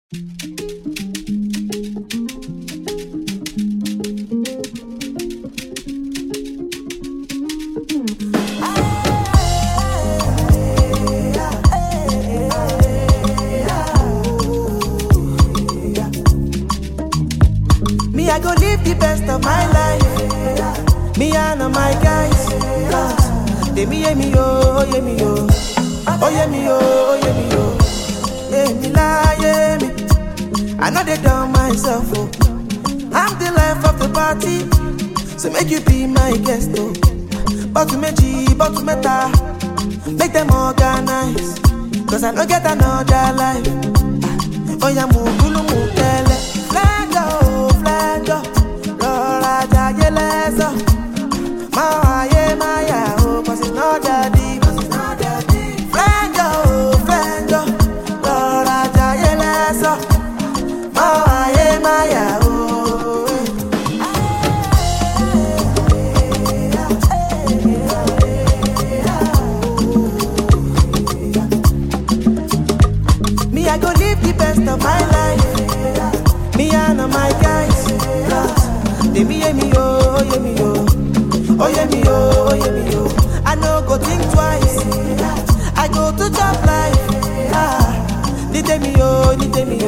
I go live the best of my life. Me and my guys. They me, oh, yeah, me, oh. Oh, yeah, me, oh, yeah, me, oh. Yeah, me, la, yeah, me. I know they done myself, oh. I'm the life of the party. So make you be my guest, oh. But to meta. Make them organize. Cause I don't get another life. Oh, yeah, mugulu, mukele. Flango, Rora Jayelezo. Maya, oh, cause it's not that deep, Flango, Rora Jayelezo. Maya, oh. Me, I go live the best of my life. Me and my guys, they me, oh, yeah, me, oh. Oh, yeah, me, oh, yeah, me, oh. I no go think twice. I go to job life. Need me, oh,